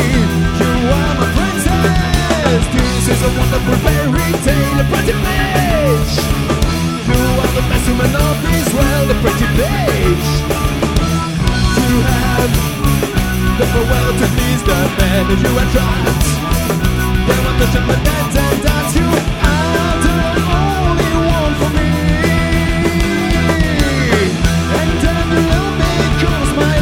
You are my princess. This is a wonderful fairy tale, a pretty page. You are the best woman of this world, a pretty page. You have the power to please the man you attract. They want to shut my dance and dance. You are the only one for me. And then you love me, cause my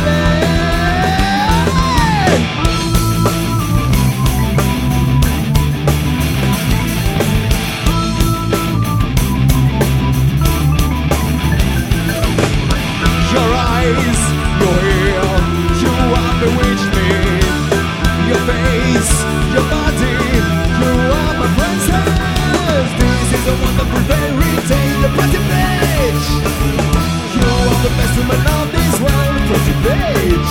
your eyes, your hair, you are bewitched me. Your face, your body, you are my princess. This is a wonderful fairy tale, a pretty page. You are the best woman of this world, a pretty page.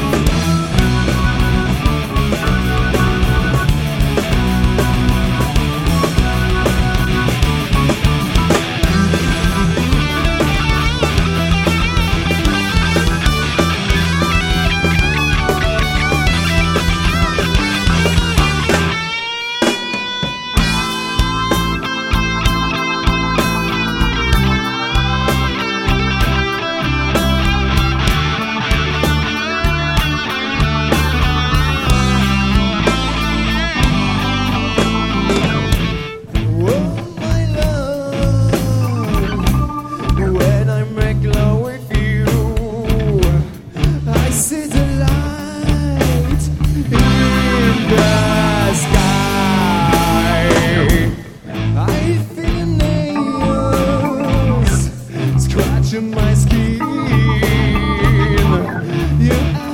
My skin, you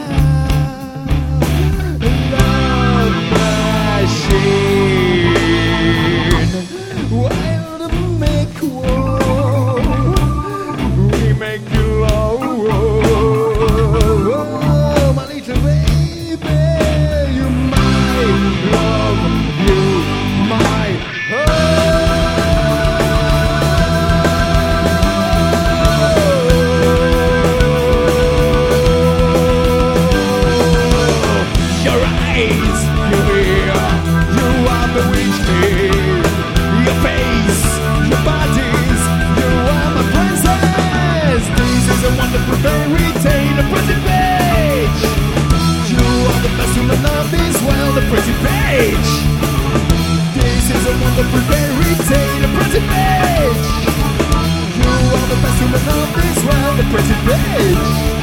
are a love machine. Wild to make war, we make you low. My little baby, you my love, you my fairy tale, a pretty page. You are the best woman of this world, a pretty page. This is a wonderful fairy tale, a pretty page. You are the best woman of this world, a pretty page.